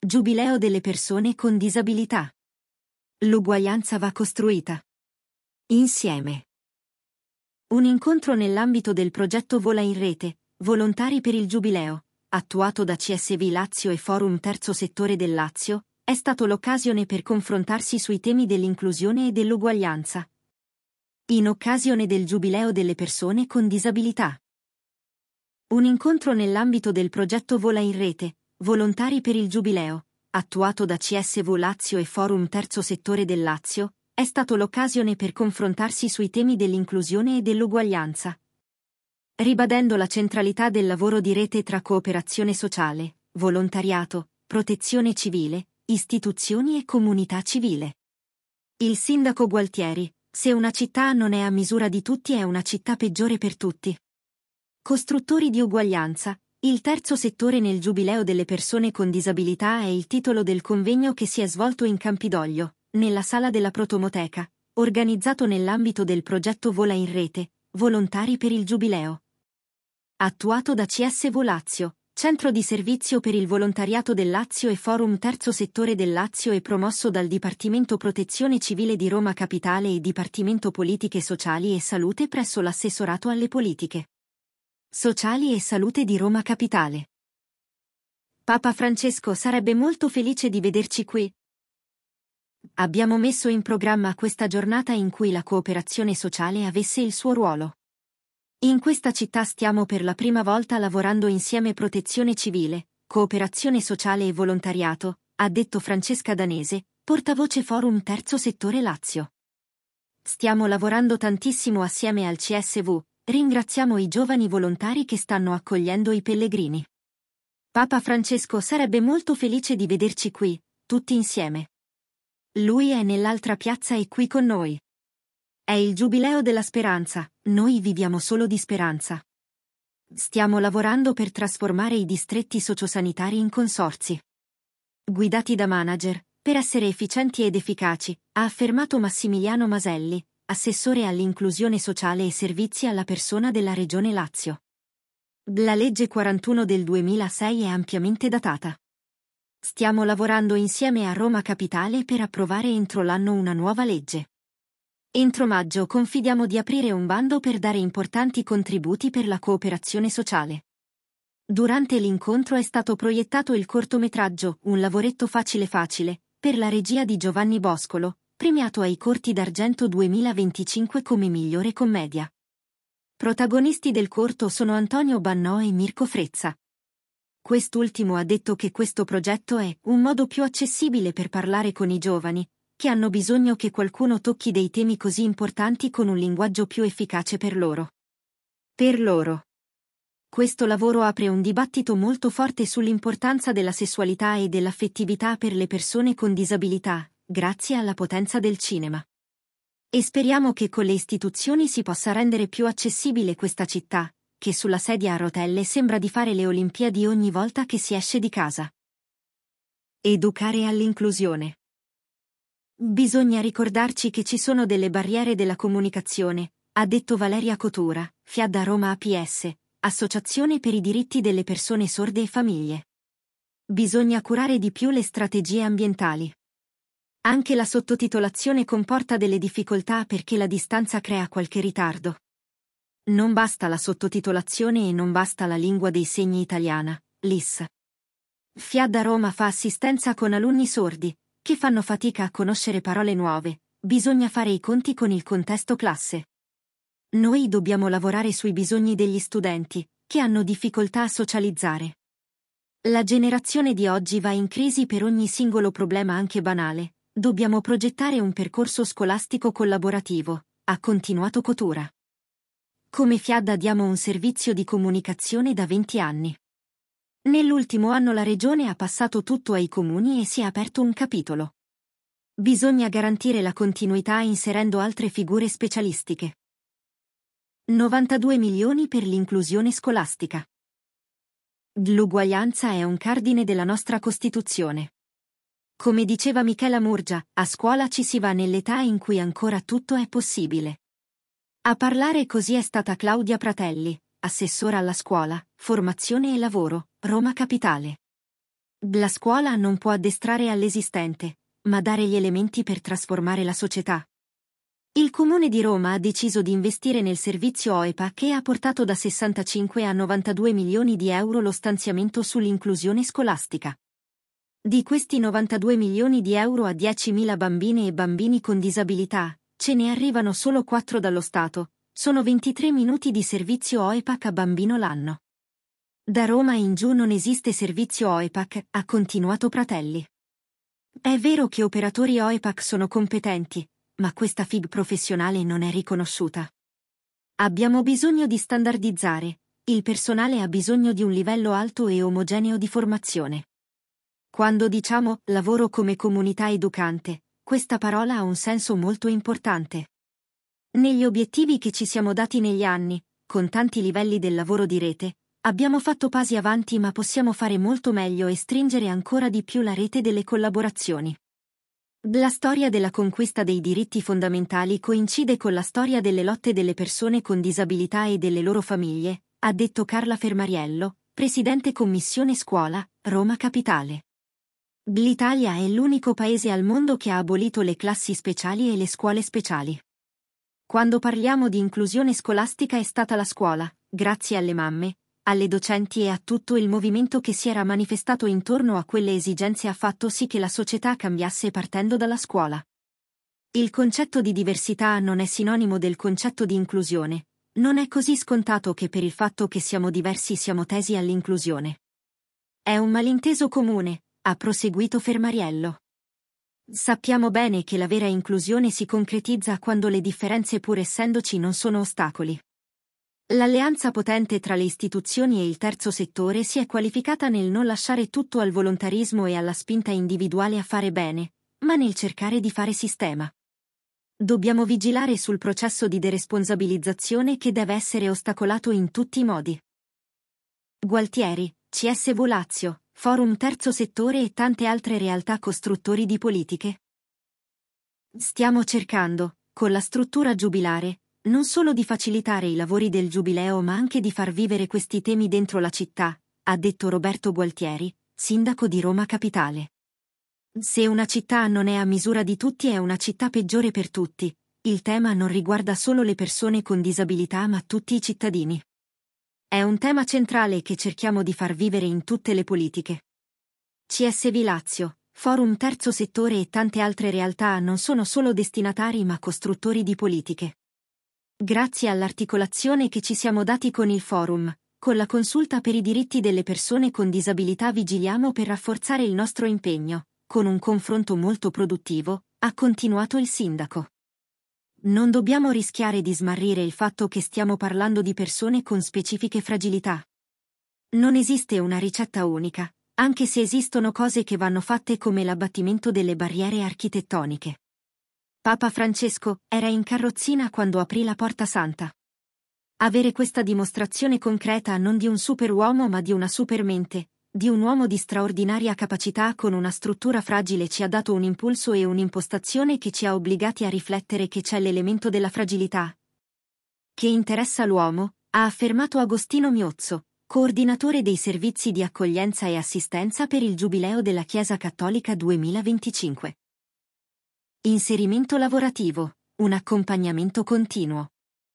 Giubileo delle persone con disabilità. L'uguaglianza va costruita insieme. Un incontro nell'ambito del progetto Vola in Rete, Volontari per il Giubileo, attuato da CSV Lazio e Forum Terzo Settore del Lazio, è stato l'occasione per confrontarsi sui temi dell'inclusione e dell'uguaglianza. In occasione del Giubileo delle persone con disabilità. Un incontro nell'ambito del progetto Vola in Rete, Volontari per il Giubileo, attuato da CSV Lazio e Forum Terzo Settore del Lazio, è stato l'occasione per confrontarsi sui temi dell'inclusione e dell'uguaglianza. Ribadendo la centralità del lavoro di rete tra cooperazione sociale, volontariato, protezione civile, istituzioni e comunità civile. Il sindaco Gualtieri: se una città non è a misura di tutti è una città peggiore per tutti. Costruttori di uguaglianza, il terzo settore nel Giubileo delle persone con disabilità è il titolo del convegno che si è svolto in Campidoglio, nella sala della Protomoteca, organizzato nell'ambito del progetto Vola in Rete, Volontari per il Giubileo. Attuato da CSV Lazio, Centro di Servizio per il Volontariato del Lazio e Forum Terzo Settore del Lazio e promosso dal Dipartimento Protezione Civile di Roma Capitale e Dipartimento Politiche Sociali e Salute presso l'Assessorato alle Politiche Sociali e Salute di Roma Capitale. Papa Francesco sarebbe molto felice di vederci qui. Abbiamo messo in programma questa giornata in cui la cooperazione sociale avesse il suo ruolo. In questa città stiamo per la prima volta lavorando insieme protezione civile, cooperazione sociale e volontariato, ha detto Francesca Danese, portavoce Forum Terzo Settore Lazio. Stiamo lavorando tantissimo assieme al CSV. Ringraziamo i giovani volontari che stanno accogliendo i pellegrini. Papa Francesco sarebbe molto felice di vederci qui, tutti insieme. Lui è nell'altra piazza e qui con noi. È il Giubileo della speranza, noi viviamo solo di speranza. Stiamo lavorando per trasformare i distretti sociosanitari in consorzi guidati da manager, per essere efficienti ed efficaci, ha affermato Massimiliano Maselli, assessore all'inclusione sociale e servizi alla persona della Regione Lazio. La legge 41 del 2006 è ampiamente datata. Stiamo lavorando insieme a Roma Capitale per approvare entro l'anno una nuova legge. Entro maggio confidiamo di aprire un bando per dare importanti contributi per la cooperazione sociale. Durante l'incontro è stato proiettato il cortometraggio Un lavoretto facile facile, per la regia di Giovanni Boscolo, premiato ai Corti d'Argento 2025 come migliore commedia. Protagonisti del corto sono Antonio Bannò e Mirko Frezza. Quest'ultimo ha detto che questo progetto è un modo più accessibile per parlare con i giovani, che hanno bisogno che qualcuno tocchi dei temi così importanti con un linguaggio più efficace per loro. Per loro. Questo lavoro apre un dibattito molto forte sull'importanza della sessualità e dell'affettività per le persone con disabilità, grazie alla potenza del cinema. E speriamo che con le istituzioni si possa rendere più accessibile questa città, che sulla sedia a rotelle sembra di fare le Olimpiadi ogni volta che si esce di casa. Educare all'inclusione. Bisogna ricordarci che ci sono delle barriere della comunicazione, ha detto Valeria Cotura, FIAD Roma APS, Associazione per i diritti delle persone sorde e famiglie. Bisogna curare di più le strategie ambientali. Anche la sottotitolazione comporta delle difficoltà perché la distanza crea qualche ritardo. Non basta la sottotitolazione e non basta la lingua dei segni italiana, LIS. FIAD Roma fa assistenza con alunni sordi, che fanno fatica a conoscere parole nuove, bisogna fare i conti con il contesto classe. Noi dobbiamo lavorare sui bisogni degli studenti, che hanno difficoltà a socializzare. La generazione di oggi va in crisi per ogni singolo problema anche banale. Dobbiamo progettare un percorso scolastico collaborativo, ha continuato Cotura. Come FIAD diamo un servizio di comunicazione da 20 anni. Nell'ultimo anno la Regione ha passato tutto ai comuni e si è aperto un capitolo. Bisogna garantire la continuità inserendo altre figure specialistiche. 92 milioni per l'inclusione scolastica. L'uguaglianza è un cardine della nostra Costituzione. Come diceva Michela Murgia, a scuola ci si va nell'età in cui ancora tutto è possibile. A parlare così è stata Claudia Pratelli, assessora alla scuola, formazione e lavoro, Roma Capitale. La scuola non può addestrare all'esistente, ma dare gli elementi per trasformare la società. Il Comune di Roma ha deciso di investire nel servizio OEPA che ha portato da 65 a 92 milioni di euro lo stanziamento sull'inclusione scolastica. Di questi 92 milioni di euro a 10.000 bambine e bambini con disabilità, ce ne arrivano solo 4 dallo Stato, sono 23 minuti di servizio OEPAC a bambino l'anno. Da Roma in giù non esiste servizio OEPAC, ha continuato Pratelli. È vero che operatori OEPAC sono competenti, ma questa FIG professionale non è riconosciuta. Abbiamo bisogno di standardizzare, il personale ha bisogno di un livello alto e omogeneo di formazione. Quando diciamo lavoro come comunità educante, questa parola ha un senso molto importante. Negli obiettivi che ci siamo dati negli anni, con tanti livelli del lavoro di rete, abbiamo fatto passi avanti ma possiamo fare molto meglio e stringere ancora di più la rete delle collaborazioni. La storia della conquista dei diritti fondamentali coincide con la storia delle lotte delle persone con disabilità e delle loro famiglie, ha detto Carla Fermariello, Presidente Commissione Scuola, Roma Capitale. L'Italia è l'unico paese al mondo che ha abolito le classi speciali e le scuole speciali. Quando parliamo di inclusione scolastica è stata la scuola, grazie alle mamme, alle docenti e a tutto il movimento che si era manifestato intorno a quelle esigenze ha fatto sì che la società cambiasse partendo dalla scuola. Il concetto di diversità non è sinonimo del concetto di inclusione, non è così scontato che per il fatto che siamo diversi siamo tesi all'inclusione. È un malinteso comune, ha proseguito Fermariello. Sappiamo bene che la vera inclusione si concretizza quando le differenze pur essendoci non sono ostacoli. L'alleanza potente tra le istituzioni e il terzo settore si è qualificata nel non lasciare tutto al volontarismo e alla spinta individuale a fare bene, ma nel cercare di fare sistema. Dobbiamo vigilare sul processo di deresponsabilizzazione che deve essere ostacolato in tutti i modi. Gualtieri, CS Lazio, Forum Terzo Settore e tante altre realtà costruttori di politiche. Stiamo cercando, con la struttura giubilare, non solo di facilitare i lavori del Giubileo ma anche di far vivere questi temi dentro la città, ha detto Roberto Gualtieri, sindaco di Roma Capitale. Se una città non è a misura di tutti è una città peggiore per tutti, il tema non riguarda solo le persone con disabilità ma tutti i cittadini. È un tema centrale che cerchiamo di far vivere in tutte le politiche. CSV Lazio, Forum Terzo Settore e tante altre realtà non sono solo destinatari ma costruttori di politiche. Grazie all'articolazione che ci siamo dati con il forum, con la consulta per i diritti delle persone con disabilità vigiliamo per rafforzare il nostro impegno, con un confronto molto produttivo, ha continuato il sindaco. Non dobbiamo rischiare di smarrire il fatto che stiamo parlando di persone con specifiche fragilità. Non esiste una ricetta unica, anche se esistono cose che vanno fatte come l'abbattimento delle barriere architettoniche. Papa Francesco era in carrozzina quando aprì la Porta Santa. Avere questa dimostrazione concreta non di un superuomo ma di una supermente, di un uomo di straordinaria capacità con una struttura fragile ci ha dato un impulso e un'impostazione che ci ha obbligati a riflettere che c'è l'elemento della fragilità che interessa l'uomo, ha affermato Agostino Miozzo, coordinatore dei servizi di accoglienza e assistenza per il Giubileo della Chiesa Cattolica 2025. Inserimento lavorativo, un accompagnamento continuo.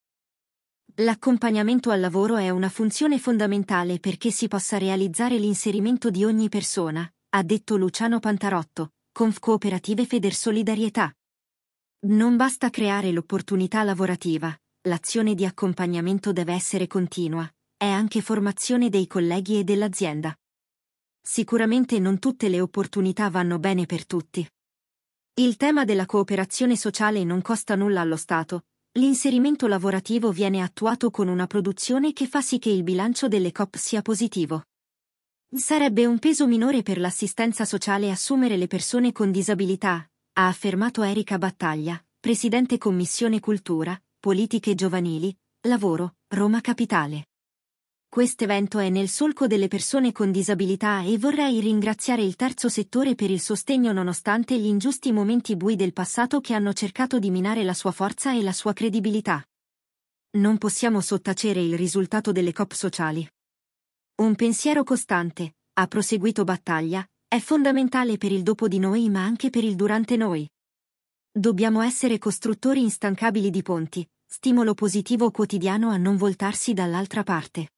L'accompagnamento al lavoro è una funzione fondamentale perché si possa realizzare l'inserimento di ogni persona, ha detto Luciano Pantarotto, Conf Cooperative Federsolidarietà. Non basta creare l'opportunità lavorativa, l'azione di accompagnamento deve essere continua, è anche formazione dei colleghi e dell'azienda. Sicuramente non tutte le opportunità vanno bene per tutti. Il tema della cooperazione sociale non costa nulla allo Stato, l'inserimento lavorativo viene attuato con una produzione che fa sì che il bilancio delle COP sia positivo. Sarebbe un peso minore per l'assistenza sociale assumere le persone con disabilità, ha affermato Erika Battaglia, Presidente Commissione Cultura, Politiche Giovanili, Lavoro, Roma Capitale. Quest'evento è nel solco delle persone con disabilità e vorrei ringraziare il terzo settore per il sostegno nonostante gli ingiusti momenti bui del passato che hanno cercato di minare la sua forza e la sua credibilità. Non possiamo sottacere il risultato delle COP sociali. Un pensiero costante, ha proseguito Battaglia, È fondamentale per il dopo di noi ma anche per il durante noi. Dobbiamo essere costruttori instancabili di ponti, stimolo positivo quotidiano a non voltarsi dall'altra parte.